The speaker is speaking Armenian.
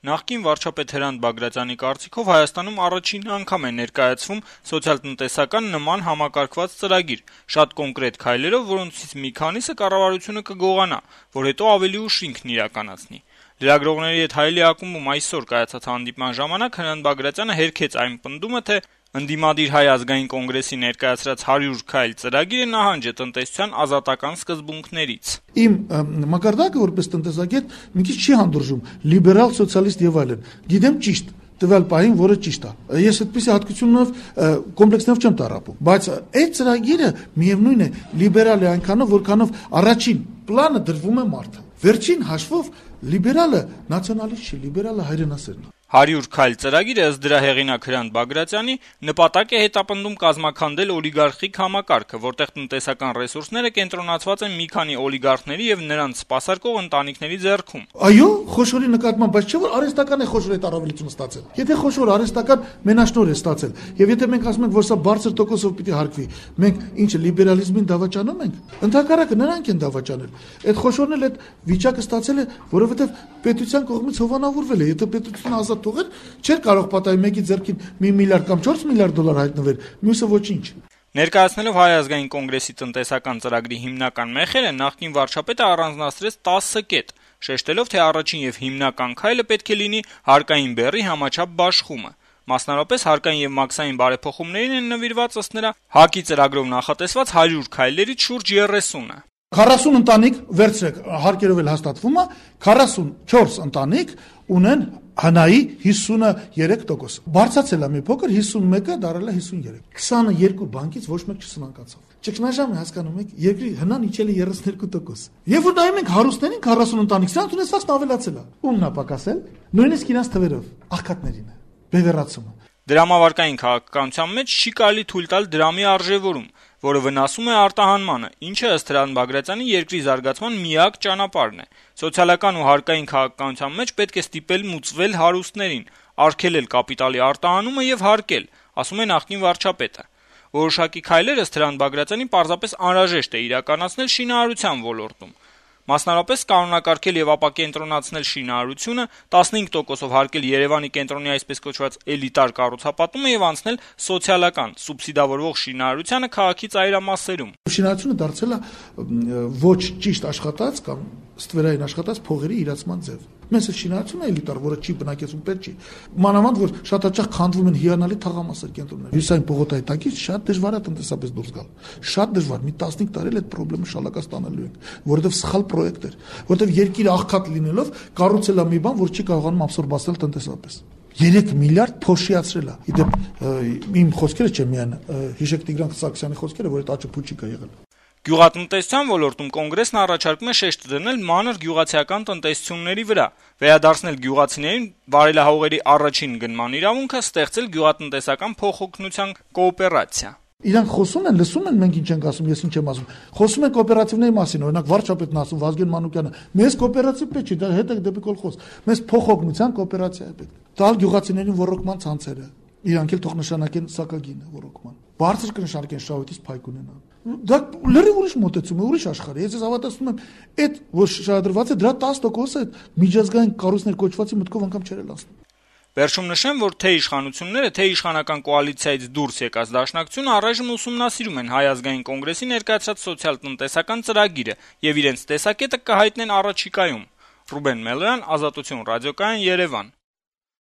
Նախկին վարչապետ Հրանտ Բագրատյանի կարծիքով Հայաստանում առաջին անգամ է ներկայացվում սոցիալ-տնտեսական նման համակարգված ծրագիր, շատ կոնկրետ քայլերով, որոնցից մի քանիսը կառավարությունը կգողանա, որ հետո ավելի ուշ ինքն իրականացնի։ Լրագրողների հետ Հայելի ակումբում այսօր կայացած հանդիպման ժամանակ Հրանտ Բագրատյանը հերքեց այն պնդումը, թե ընդդիմադիր Հայ ազգային կոնգրեսի ներկայացրած 100 քայլ ծրագիրը նահանջ է տնտեսության ազատական սկզբունքներից։ Իմ մակարդակը որպես տնտեսագետ մի քիչ չի հանդուրժում լիբերալ, սոցիալիստ եւ այլն։ Գիտեմ ճիշտ տվյալ պահին, որը ճիշտ է։ Ես այդպիսի հատկությունով կոմպլեքսնով չեմ տառապում, բայց այդ ծրագիրը միևնույն է լիբերալ է այնքանով, որքանով առաջին պլանը դրվում է մարդը։ Վերջին հաշվով լիբերալը նացիոնալիստ չի, լիբերալը հայրենասերն է։ 100 քայլ ծրագիրը ըստ դրա հեղինակ Հրանտ Բագրատյանի նպատակ է հետապնդում կազմաքանդել օլիգարխիկ համակարգը, որտեղ տնտեսական ռեսուրսները կենտրոնացված են մի քանի օլիգարխների եւ նրանց սպասարկող ընտանիքների ձեռքում։ Այո, խոշորի նկատմամբ, բայց չէ՞ որ արհեստական է խոշոր այդ առավելությունը ստացել։ Եթե խոշոր արհեստական մենաշնորհ է ստացել, եւ եթե մենք ասում ենք, որ սա բարձր տոկոսով պիտի հարկվի, մենք ինչը լիբերալիզմին դավաճանում ենք, ընդհակառակը նրանք են դավաճանել։ Այդ խոշորն էլ այդ վիճակը ստացել է, որովհետեւ պետության կողմից հովանավորվել է։ Եթե պետությունը ազատ թողեր, չէր կարող պատահի մեկի ձեռքին 1 միլիարդ կամ 4 միլիարդ դոլար հայտնվեր, մյուսը ոչինչ։ Ներկայացնելով Հայ ազգային կոնգրեսի տնտեսական ծրագրի հիմնական մեխերը, նախկին վարչապետը առանձնացրեց 10 կետ, շեշտելով, թե առաջին եւ հիմնական քայլը պետք է լինի հարկային բեռի համաչափ բաշխումը։ Մասնավորապես հարկային եւ մաքսային բարեփոխումներին են նվիրված ըստ նրա ՀԱԿ-ի ծրագրով նախատեսված 100 քայլերից շուրջ 30-ը։ 40 ընտանիք վերցրեք, հարկերով էլ հաստատվում է, 44 ընտանիք ունեն հնայի 53%։ Բարձրացել է մի փոքր, 51-ը դարել է 53։ 22 բանկից ոչ մեկ չսնանկացավ։ Ճգնաժամը հասկանում եք, երկրի հնան իջել է 32%։ Եվ որ նայում ենք հարուստներին 40 ընտանիք, սրանց ունեցածն ավելացել է։ Ումն է պակասել, նույնիսկ իրաց թվերով, աղքատներին է, բևեռացումը։ Դրամավարկային քաղաքականության մեջ չի կարելի թույլ տալ դրամի արժեվորում, որը վնասում է արտահանմանը, ինչը ըստ Հրանտ Բագրատյանի երկրի զարգացման միակ ճանապարհն է։ Սոցիալական ու հարկային քաղաքականության մեջ պետք է ստիպել մուծվել հարուստներին, արգելել կապիտալի արտահանումը եւ հարկել, ասում է նախկին վարչապետը։ Որոշակի քայլեր ըստ Հրանտ Բագրատյանի պարզապես անհրաժեշտ է իրականացնել շինարարության ոլորտում։ Մասնավորապես կանոնակարգել եւ ապակենտրոնացնել շինարարությունը, 15%-ով հարկել Երևանի կենտրոնի այսպես կոչված էլիտար կառուցապատումը եւ անցնել սոցիալական սուբսիդավորվող շինարարությանը քաղաքի ծայրամասերում։ Շինարարությունը դարձել է ոչ ճիշտ աշխատած կամ ստվերային աշխատած փողերի իրացման ձև։ Մեզ է շինարարությունը էլիտար, որը չի բնակեցում պետք չի։ Մանավանդ որ շատ հաճախ քանդվում են հիանալի թաղամասեր կենտրոններ։ Հյուսային պողոտայի տակից շատ դժվար է տնտեսապես դուրս գալ։ Շատ դժվար, մի 15 տարի էլ այդ խնդրը շալակած տանելու ենք, որովհետև սխալ պրոյեկտ էր, որովհետև երկիրը աղքատ լինելով կառուցել է մի բան, որ չի կարողանում աբսորբացնել տնտեսապես։ 3 միլիարդ փոշիացրել է։ Իդեպ իմ խոսքերը չէ միայն Հիշեք Տիգրան Սարգսյանի խոսքերը, որ այդ աճը փուչիկ է եղել։ Գյուղատնտեսության ոլորտում կոնգրեսն առաջարկում է շեշտ դնել մանր գյուղացիական տնտեսությունների վրա, վերադարձնել գյուղացիներին վարելահողերի առաջին գնման իրավունքը, ստեղծել գյուղատնտեսական փոխօգնության կոոպերացիա։ Իրանք խոսում են, լսում են, մենք ինչ ենք ասում, ես ինչ եմ ասում։ Խոսում են կոոպերատիվների մասին, օրինակ վարչապետն ասում, Վազգեն Մանուկյանը, մեզ կոոպերատիվ պետք չի, դա հետ է դեպի կոլխոզ։ Մեզ փոխօգնության կոոպերացիա է պետք։ Տալ գյուղացիներին ոռոգման ցանցերը։ Իրանք էլ թող նշանակեն սակագինը ոռոգման։ Բարձր կնշանակեն շահույթից փայք ունենան։ Դա լրիվ ուրիշ մոտեցում է, ուրիշ աշխարհ է։ Ես հավատացնում եմ, այդ որ շահադրված է, դրա 10%-ը միջազգային կառույցներ կոչվածի մտքով անգամ չեր ասում։ Վերջում նշեմ, որ թե իշխանությունները, թե իշխանական կոալիցիայից դուրս եկած դաշնակցությունը առայժմ ուսումնասիրում են Հայ ազգային կոնգրեսի ներկայացրած սոցիալ-տնտեսական ծրագիրը եւ իրենց տեսակետը կհայտնեն առաջիկայում։ Ռուբեն Մելոյան, Ազատություն ռադիոկայան, Երևան։